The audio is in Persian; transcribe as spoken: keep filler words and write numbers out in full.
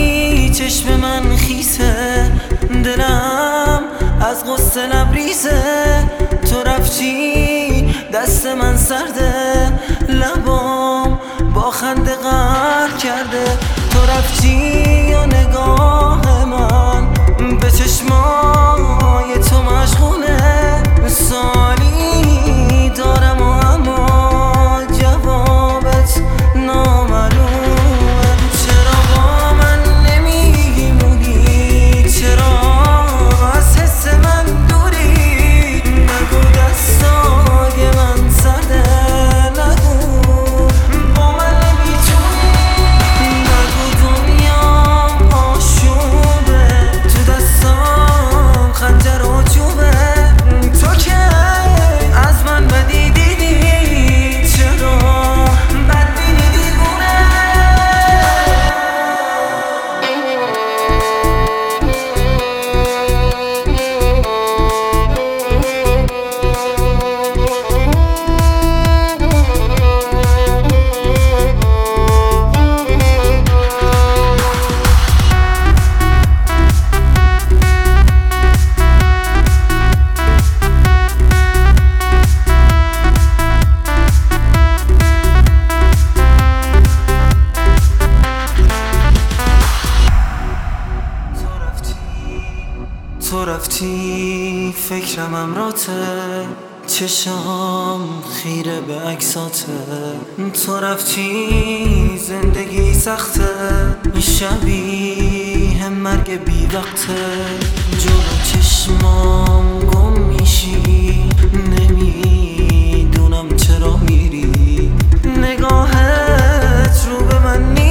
رفتی چشم من خیسه، دلم از غصه لبریزه. تو رفتی دست من سرده، لبام با خنده غرق کرده. تو رفتی و نگاه من به چشمای تو مشغوله. سوالی دارم و اما جوابت نامعلومه. چرا با من نمیمونی؟ چرا از حس من دوری؟ نگو دستای من سرده، نگو با من نمیتونی. نگو دنیام آشوبه، تو دستام خنجر و چوبه. تو که از من بدی دیدی، چرا بدبینی دیوونه؟ تو رفتی فکرم امراته، چشام خیره به عکساته. تو رفتی زندگی سخته، شبیه مرگ بی وقته. جلو چشمام گم میشی، نمیدونم چرا میری. نگاهت رو به من